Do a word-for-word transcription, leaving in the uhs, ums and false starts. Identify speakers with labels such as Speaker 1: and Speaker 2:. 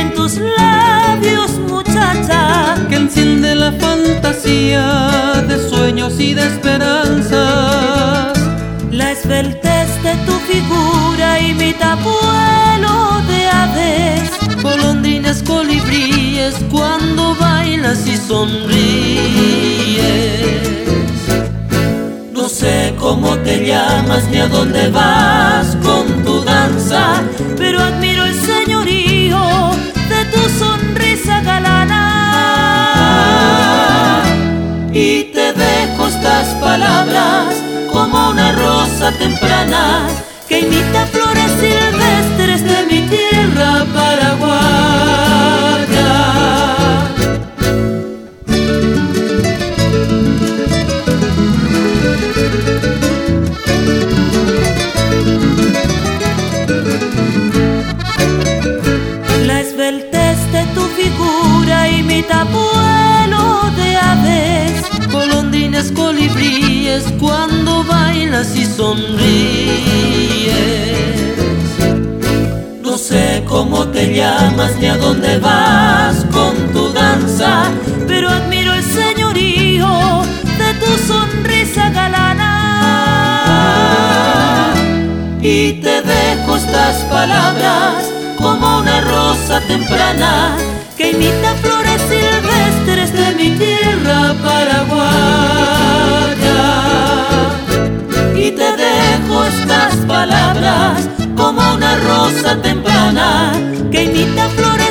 Speaker 1: en tus labios, muchacha,
Speaker 2: que enciende la fantasía de sueños y de esperanzas.
Speaker 1: la esbeltez de tu figura imita vuelo de aves,
Speaker 2: Golondrinas, colibríes, cuando bailas y sonríes. No sé cómo te llamas ni a dónde vas con tu danza,
Speaker 1: pero admiro el señorío de tu sonrisa galana.
Speaker 2: Y te dejo estas palabras como una rosa temprana
Speaker 1: que imita flores silvestres de mi tierra
Speaker 2: paraguaya.
Speaker 1: La esbeltez de tu figura imita vuelo de aves,
Speaker 2: Golondrinas, colibríes, cuando bailas y sonríes. No sé cómo te llamas ni a dónde vas con tu danza,
Speaker 1: pero admiro el señorío de tu sonrisa galana.
Speaker 2: Y te dejo estas palabras como una rosa temprana
Speaker 1: que imita flores silvestres de mi tierra
Speaker 2: paraguaya. Y te dejo estas palabras como una rosa temprana
Speaker 1: que imita flores